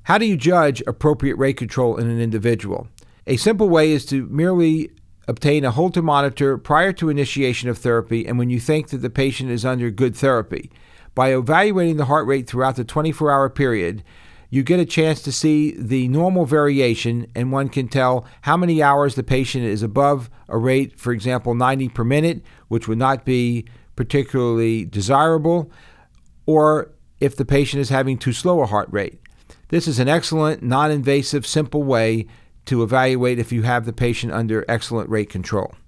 How do you judge appropriate rate control in an individual? A simple way is to merely obtain a Holter monitor prior to initiation of therapy and when you think that the patient is under good therapy. By evaluating the heart rate throughout the 24-hour period, you get a chance to see the normal variation, and one can tell how many hours the patient is above a rate, for example, 90 per minute, which would not be particularly desirable, or if the patient is having too slow a heart rate. This is an excellent, non-invasive, simple way to evaluate if you have the patient under excellent rate control.